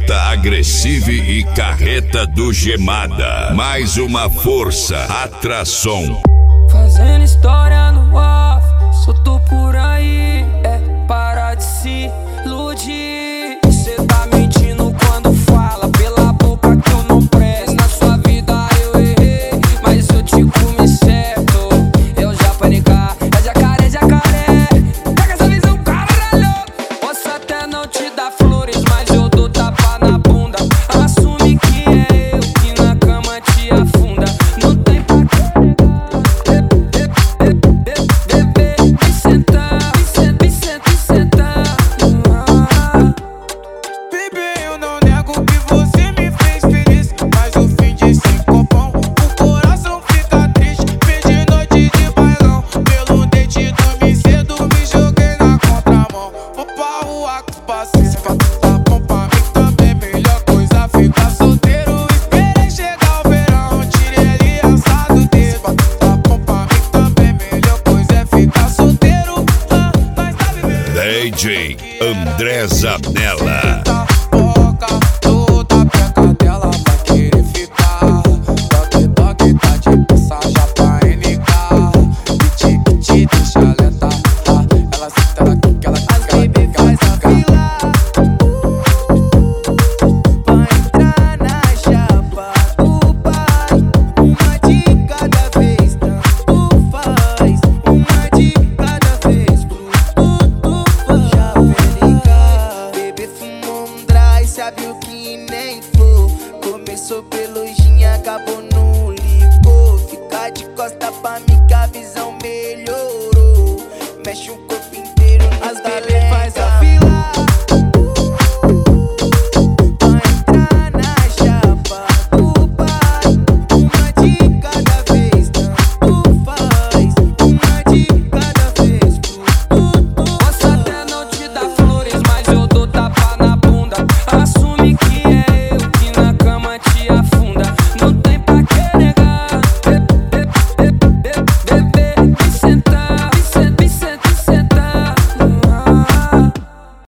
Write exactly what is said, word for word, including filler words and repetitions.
Carreta Agressiva e Carreta do Gemada. Mais uma força, atração. Fazendo história no off, solto por aí. É parar de se iludir. Cê tá mentindo quando fala pela boca que eu não presto. Na sua vida eu errei, mas eu te comi certo. Eu já panicar, é jacaré, jacaré. Pega essa visão, caralho. Posso até não te dar flores, mas eu dou tapa na bunda. Assume que é eu que na cama te afunda. Não tem pra D J André Zanella. Sabe o que nem flor. Começou pelo gin, acabou no licor. Fica de costa pra mim que a visão melhorou. Mexe um